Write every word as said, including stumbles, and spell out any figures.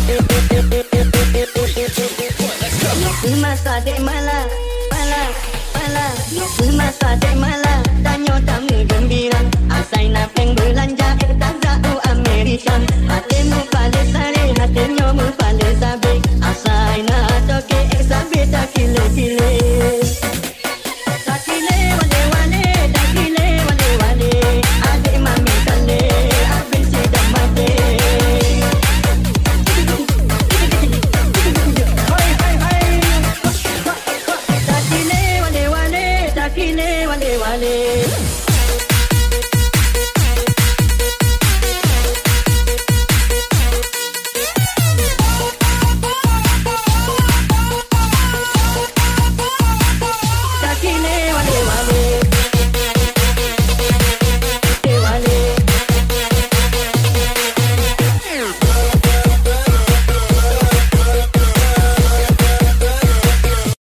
Semasa dek malah, malah, malah. Semasa dek malah, tanyo tamu gembira. Asai napeng belanja, eh tak jauh Amerika.